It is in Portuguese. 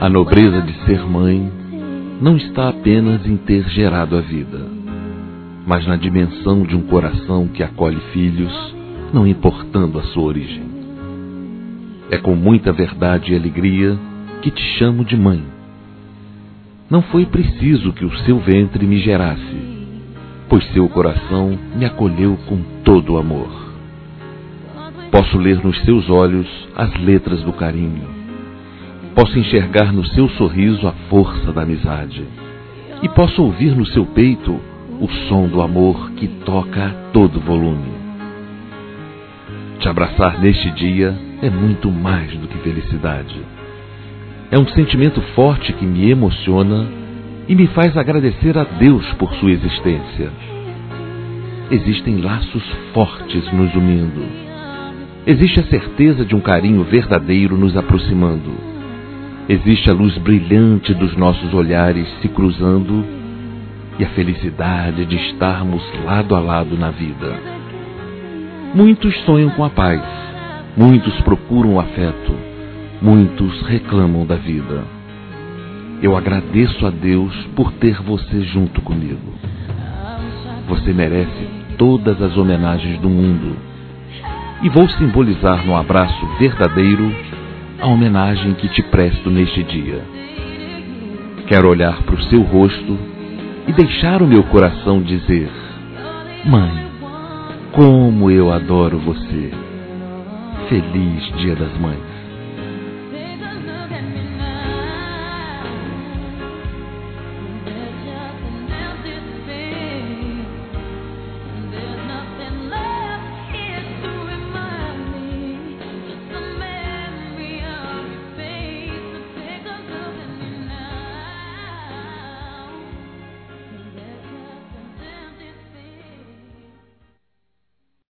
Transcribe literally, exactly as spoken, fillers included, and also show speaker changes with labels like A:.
A: A nobreza de ser mãe não está apenas em ter gerado a vida, mas na dimensão de um coração que acolhe filhos, não importando a sua origem. É com muita verdade e alegria que te chamo de mãe. Não foi preciso que o seu ventre me gerasse, pois seu coração me acolheu com todo o amor. Posso ler nos seus olhos as letras do carinho. Posso enxergar no seu sorriso a força da amizade. E posso ouvir no seu peito o som do amor que toca a todo volume. Te abraçar neste dia é muito mais do que felicidade. É um sentimento forte que me emociona e me faz agradecer a Deus por sua existência. Existem laços fortes nos unindo. Existe a certeza de um carinho verdadeiro nos aproximando. Existe a luz brilhante dos nossos olhares se cruzando e a felicidade de estarmos lado a lado na vida. Muitos sonham com a paz, muitos procuram o afeto, muitos reclamam da vida. Eu agradeço a Deus por ter você junto comigo. Você merece todas as homenagens do mundo e vou simbolizar no abraço verdadeiro a homenagem que te presto neste dia. Quero olhar para o seu rosto e deixar o meu coração dizer: Mãe, como eu adoro você. Feliz Dia das Mães.